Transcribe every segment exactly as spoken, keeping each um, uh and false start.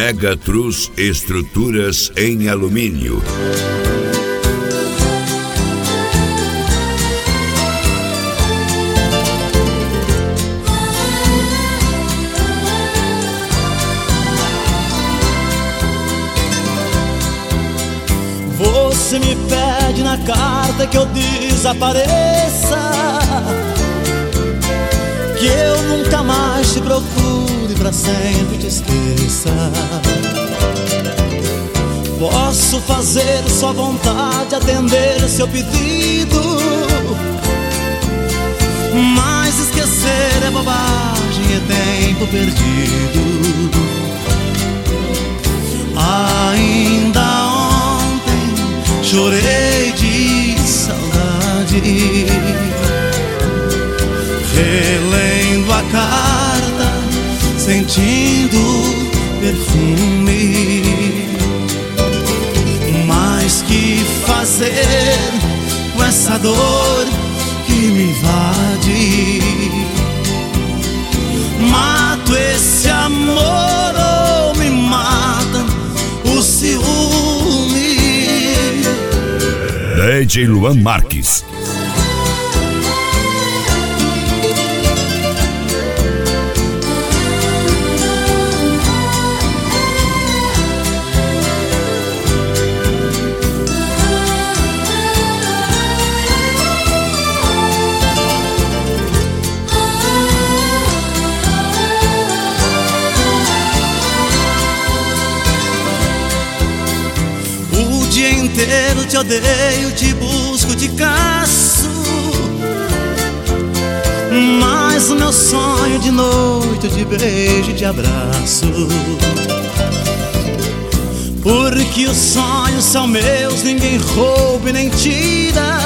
Megatrus Estruturas em Alumínio. Você me pede na carta que eu desapareça, que eu nunca mais te procure, pra sempre te esqueça. Posso fazer sua vontade, atender seu pedido, mas esquecer é bobagem, é tempo perdido. Ainda ontem chorei de saudade, relendo a carta, sentindo perfume. Mas que fazer com essa dor que me invade? Mato esse amor ou me mata o ciúme? D J Luan Marques. O dia inteiro te odeio, te busco, te caço, mas o meu sonho de noite eu te beijo e te abraço. Porque os sonhos são meus, ninguém rouba e nem tira.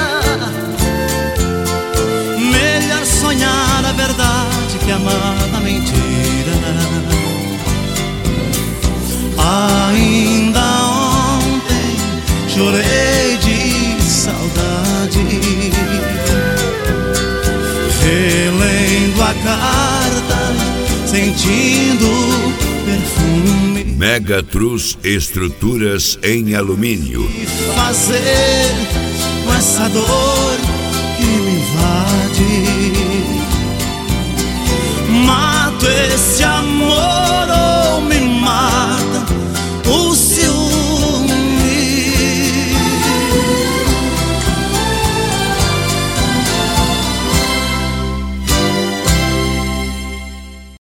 Melhor sonhar a verdade que amar a mentira. Ainda ontem chorei de saudade, relendo a carta, sentindo perfume. Megatrus Estruturas em Alumínio. E fazer com essa dor que me invade? Mato esse amor